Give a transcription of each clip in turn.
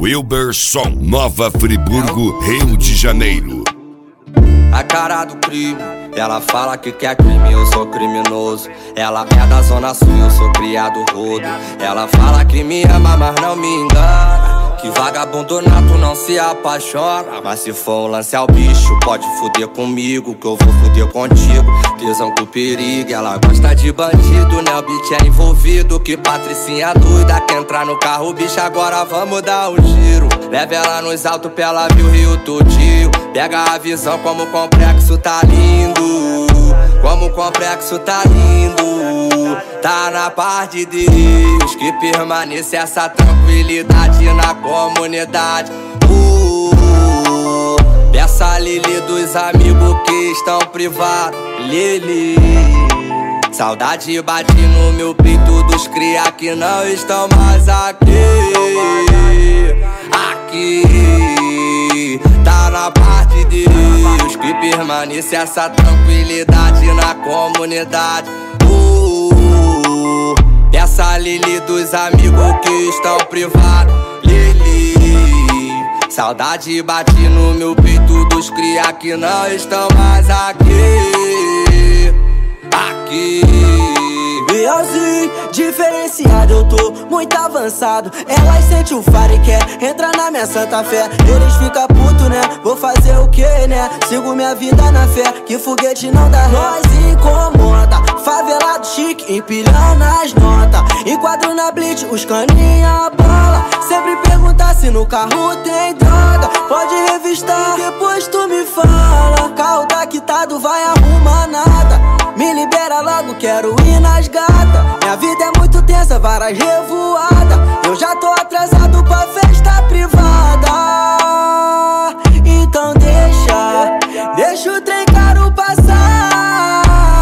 Wilberson, Nova Friburgo, Rio de Janeiro. A cara do crime, ela fala que quer crime, eu sou criminoso. Ela é da zona sul, eu sou criado rodo. Ela fala que me ama, mas não me engana. Que vagabundo nato não se apaixona. Mas se for um lance ao bicho, pode fuder comigo, que eu vou fuder contigo. Tesão com perigo, ela gosta de bandido, né? O beat é envolvido. Que patricinha doida, quer entrar no carro, bicho, agora vamos dar um giro. Leva ela nos altos pra ela ver o Rio todinho. Pega a visão como o complexo tá lindo. Como o complexo tá lindo. Tá na paz de Deus, que permaneça essa tranquilidade na comunidade. Peça a Lili dos amigos que estão privados. Lili, saudade bate no meu peito dos cria que não estão mais aqui. Aqui, tá na paz de Deus, que permaneça essa tranquilidade na comunidade. Peça a Lili dos amigos que estão privados. Lili, saudade bate no meu peito dos cria que não estão mais aqui. Aqui, Bielzinho, diferenciado, eu tô muito avançado. Elas sentem o faro e quer entrar na minha santa fé. Eles ficam puto, né? Vou fazer o que, né? Sigo minha vida na fé, que foguete não dá ré. Nós incomoda, favelado chique, empilhando as notas. Enquadro na blitz, os caninha bola. Sempre perguntar se no carro tem droga. Pode revistar, depois tu me fala. Carro tá quitado, vai arrumar nada. Me libera logo, quero ir nas gatas. Minha vida é muito tensa, várias revoadas. Eu já tô atrasado pra festa privada. Então deixa o trem caro passar.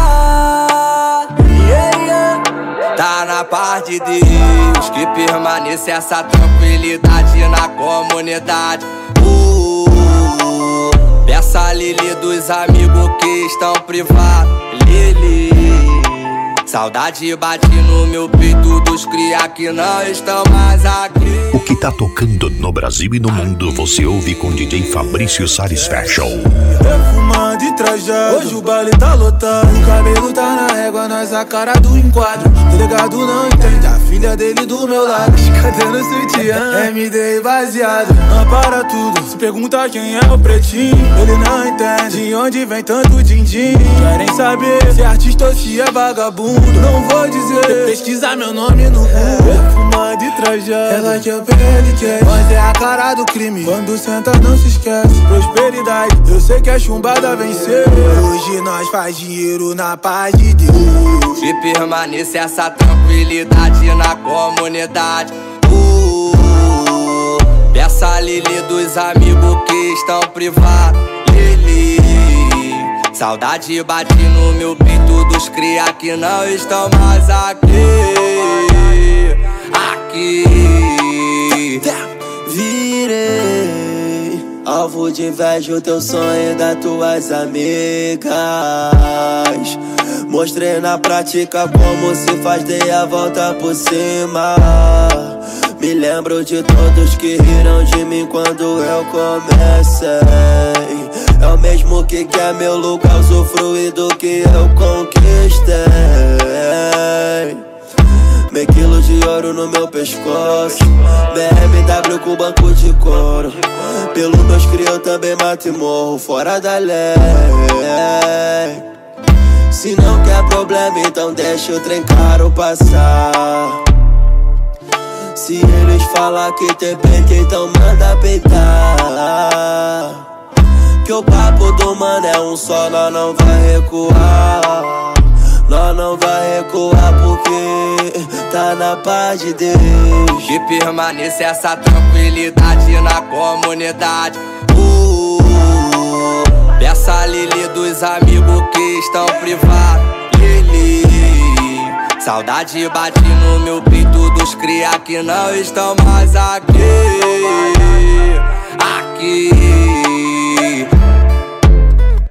Tá na paz de Deus, que permaneça essa tranquilidade na comunidade. Peça a Lili dos amigos que estão privados. Lili, saudade bate no meu peito dos cria que não estão mais aqui. O que tá tocando no Brasil e no mundo, você ouve com DJ Fabrício Salles Fashion. Perfumado e trajado, hoje o baile tá lotado. O cabelo tá na régua, nós a cara do enquadro. Delegado não entende, a filha dele do meu lado. Cadê no sutiã? MD baseado, não para tudo. Se pergunta quem é o pretinho, ele não entende de onde vem tanto din-din. Querem saber se é artista ou se é vagabundo. Não vou dizer, pesquisar meu nome no Google. Perfumado e trajado, ela quer PLQ, mas é a cara do crime. Quando senta não se esquece, prosperidade, eu sei que a chumbada venceu. Hoje nós faz dinheiro na paz de Deus. Que permaneça essa tranquilidade na comunidade. Peça a Lili dos amigos que estão privados. Lili, saudade bate no meu peito dos cria que não estão mais aqui. Aqui, virei alvo de inveja o teu sonho das tuas amigas. Mostrei na prática como se faz, dei a volta por cima. Me lembro de todos que riram de mim quando eu comecei. É o mesmo que quer meu lugar, usufruir do que eu conquistei. Meio quilo de ouro no meu pescoço, BMW com banco de couro. Pelo meus cria eu também mato e morro fora da lei. Se não quer problema, então deixa o trem caro passar. Se eles falar que tem peito, então manda peitar. Que o papo do mano é um só, nós não vai recuar. Nós não vai recuar porque tá na paz de Deus. Que permaneça essa tranquilidade na comunidade. Peça a Lili dos amigos que estão privados. Lili, saudade bate no meu peito dos cria que não estão mais aqui. Aqui,